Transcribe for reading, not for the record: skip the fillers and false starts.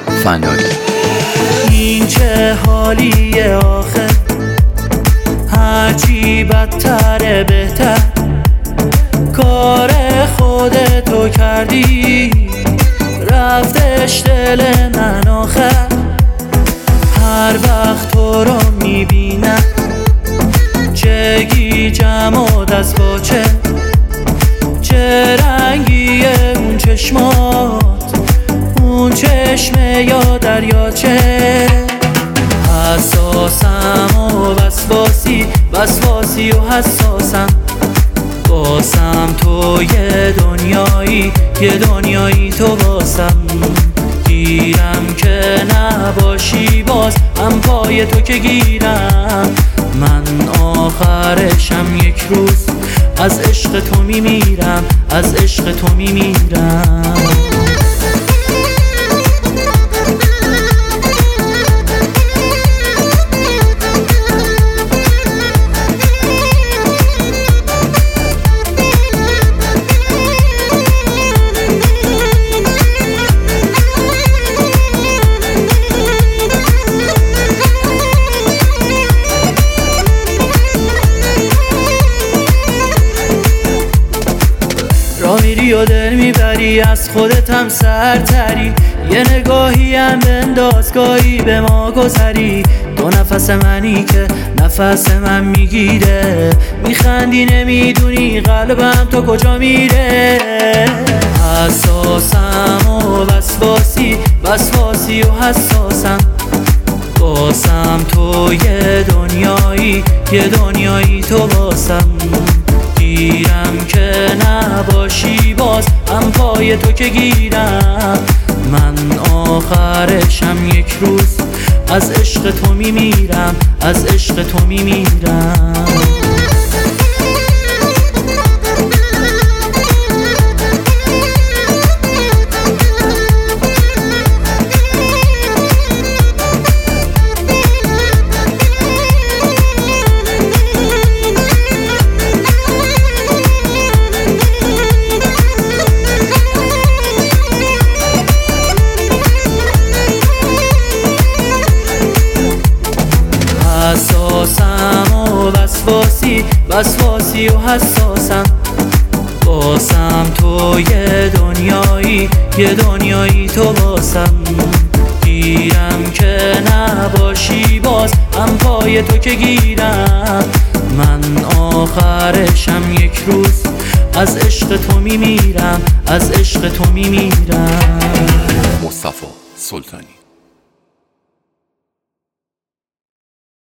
فنایی. این چه حالیه آخه، هرچی بدتره بهتر. کار خودتو کردی، رفتش دل من آخر. هر وقت تو رو میبینم چه گیجم و دست باچه، چه رنگیه اون چشمات، اون چشمه یا دریاچه. حساسم و وسواسی و حساسم، باسم تو یه دنیایی تو باسم. گیرم که نباشی باز هم پای تو که گیرم. من آخرشم یک روز از عشق تو میمیرم، از عشق تو میمیرم. را میری و دل میبری، از خودت هم سرتری. یه نگاهی هم بنداز، گاهی به ما گذری. تو نفس منی که نفس من میگیره، میخندی نمیدونی قلبم تو کجا میره. حساسم و وسواسی و حساسم، باسم تو یه دنیایی تو باسم. گیرم که نباشی باز هم پای تو که گیرم. من آخرشم یک روز از عشق تو میمیرم، از عشق تو میمیرم. حساسم و وسواسی و حساسم، باسم تو یه دنیایی تو باسم. گیرم که نباشی باز هم پای تو که گیرم. من آخرشم یک روز از عشق تو میمیرم، از عشق تو میمیرم. مصطفی سلطانی.